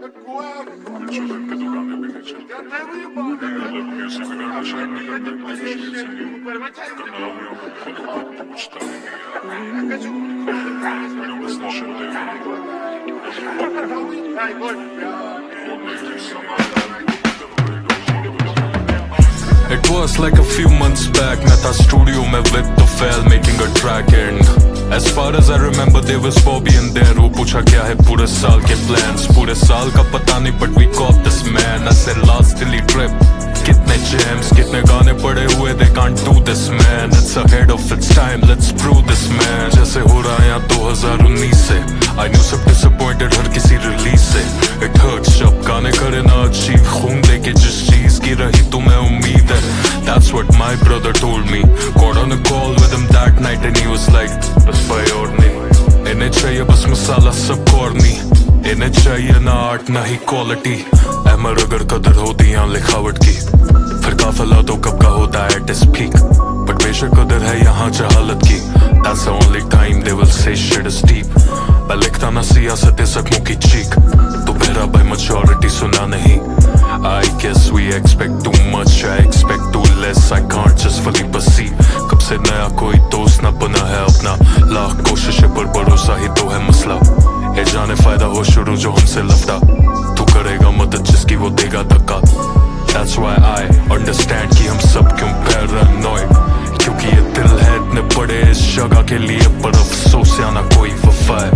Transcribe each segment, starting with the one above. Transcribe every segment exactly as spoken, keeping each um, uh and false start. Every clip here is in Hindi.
It was like a few months back, मैं था स्टूडियो में with the fell making a track and as far as I remember there was Bobby in there. वो पूछा क्या है पूरे साल के plans, पूरे साल का पता नहीं but we caught this man. I said last Delhi trip, कितने jams, कितने गाने पड़े हुए, they can't do this man. It's ahead of its time, let's prove this man. जैसे हो रहा है यहाँ दो हज़ार उन्नीस से, I knew सब disappointed हर किसी release से. It hurts जब गाने करे ना achieve, खून दे के जिस चीज की रही तुम्हें उम्मीद है. That's what my brother told me. Got on a call with him that night and he was like, बस भाई और नहीं, इन्हें चाहिए बस मसाला सब corny, इन्हें चाहिए ना आर्ट ना ही क्वालिटी. अहमर अगर कदर होती यहाँ लिखावट की, फिर काफिला तो कब का होता है at its peak. But बेशक कदर है यहाँ जहालत की. That's the only time they will say shit is deep. मैं लिखता ना सियासत जख्मों की चीख, तो बहरा by majority सुना नहीं. I guess we expect too much, I expect too less, I can't just fully perceive. कब से नया कोई दोस्त ना बना है अपना, लाख कोशिशें पर भरोसा ही तो है मसला. ये जाने फायदा हो शुरू जो हमसे लफड़ा, तू करेगा मदद जिसकी वो देगा धक्का. That's why I understand कि हम सब क्यों paranoid, क्योंकि ये दिल है इतने बड़े इस जगह के लिए, पर अफसोस या ना कोई वफा है.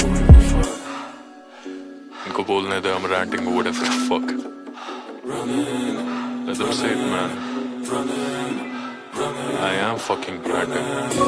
इनको बोलने दे I'm ranting or whatever the fuck. Let them say it, man. I am fucking ranting.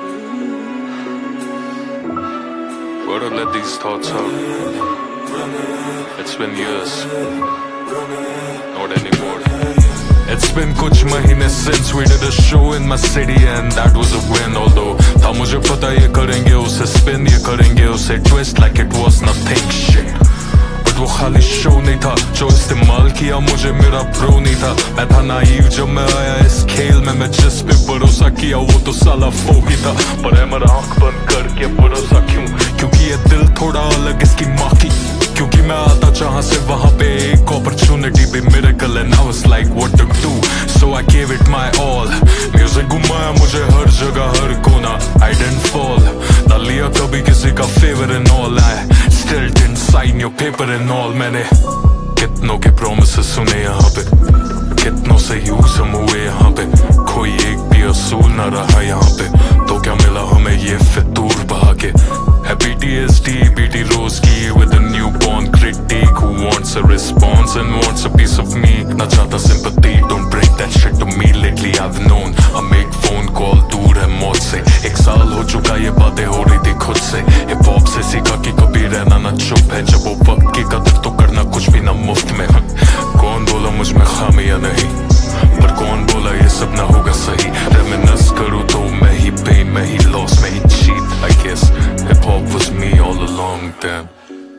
Gotta let these thoughts out. It's been years. Not anymore. It's been कुछ महीने since we did a show in my city and that was a win. Although था मुझे पता ये करेंगे उसे spin, ये करेंगे उसे twist like it was nothing shit. वो खाली शो नहीं था जो इस्तेमाल किया मुझे मेरा ब्रो नहीं था. मैं था नाइव जब मैं आया इस खेल में, मैं जिस पे भरोसा किया वो तो साला फोक ही था. पर है मेरा आँख बंद करके भरोसा क्यों, क्योंकि ये दिल थोड़ा अलग इसकी माँ की. क्योंकि मैं आता जहाँ से वहाँ पे एक opportunity भी miracle and I was like what to do, so I gave it my all. Music घुमाया मुझे हर जगह हर कोना, I didn't fall. ना लिया कभी किसी का favor and all, I still didn't sign your paper and all. मैंने कितनों के promises सुने यहाँ पे, कितनों से यूज हम हुए यहाँ पे, कोई एक भी असूल ना रहा यहाँ पे. तो क्या मिला हमें ये फितूर बहा के, है P T S D, B T Rose की with a newborn critique who wants a response and wants a piece of me. ना चाहता sympathy, don't bring that shit to me. Lately I've known I make phone call दूर है मौत से. एक साल हो चुका ये बातें हो रही थी खुद से. हिप हॉप से सीखा कि कभी रहना ना चुप है, जब वो वक्त की कदर तो करना कुछ भी ना मुफ्त में. कौन बोला मुझ में खामी या नहीं, पर कौन बोला ये सब ना होगा सही. रेमिनिस करूँ तो मैं ही pain, मैं ही loss, मैं ही cheat. I guess hip hop was me all along then.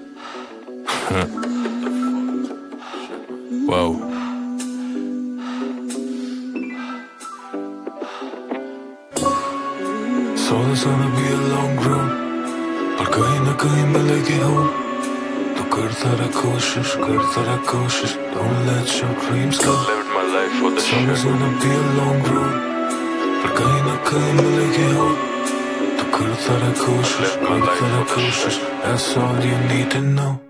Wow. So it's gonna be a long road, पर कहीं ना कहीं मिलेगी हो. तो करता रह कोशिश, करता रह कोशिश. Don't let your dreams go. Lived my life for the shit. So it's gonna be a long road, पर कहीं ना कहीं मिलेगी हो. तो करता रह कोशिश, करता रह कोशिश. That's all you need to know.